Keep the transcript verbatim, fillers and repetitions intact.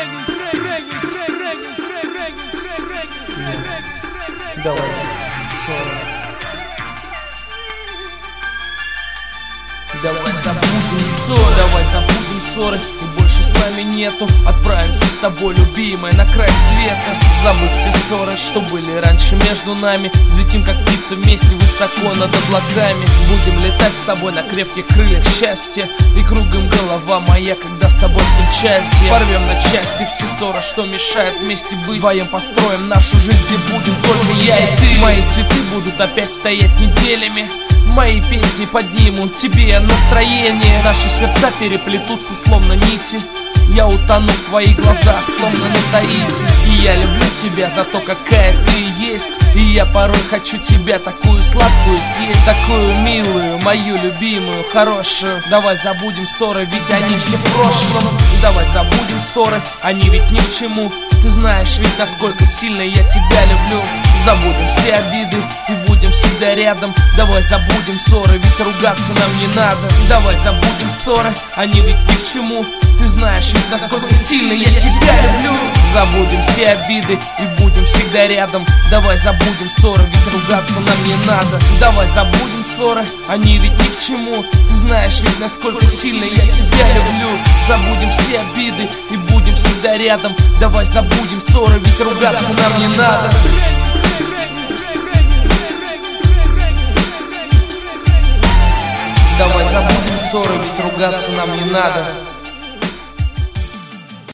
Давай ссоры. Давай забудем ссоры, давай забудем ссоры. И больше с нами нету. Отправимся с тобой, любимая, на край света. Забудь все ссоры, что были раньше между нами. Взлетим как птицы вместе высоко над облаками. Будем летать с тобой на крепких крыльях счастья. И кругом голова моя, когда с тобой встречаюсь я. Порвем на части все ссоры, что мешают вместе быть. Вдвоем построим нашу жизнь, где будем только я и ты. Мои цветы будут опять стоять неделями. Мои песни поднимут тебе настроение. Наши сердца переплетутся словно нити. Я утону в твоих глазах, словно на Таити. И я люблю тебя за то, какая ты есть. И я порой хочу тебя такую сладкую съесть. Такую милую, мою любимую, хорошую. Давай забудем ссоры, ведь они все в прошлом. Давай забудем ссоры, они ведь ни к чему. Ты знаешь ведь, насколько сильно я тебя люблю. Забудем все обиды и будем всегда рядом. Давай забудем ссоры, ведь ругаться нам не надо. Давай забудем ссоры, они ведь ни к чему. Ты знаешь ведь, насколько сильно я тебя люблю. Забудем все обиды и будем всегда рядом. Давай забудем ссоры, ведь ругаться нам не надо. Давай забудем ссоры, они ведь ни к чему. Ты знаешь ведь, насколько сильно я тебя люблю. Забудем все обиды и будем всегда рядом. Давай забудем ссоры, ведь ругаться нам не надо. Давай забудем ссоры, ведь ругаться нам не надо.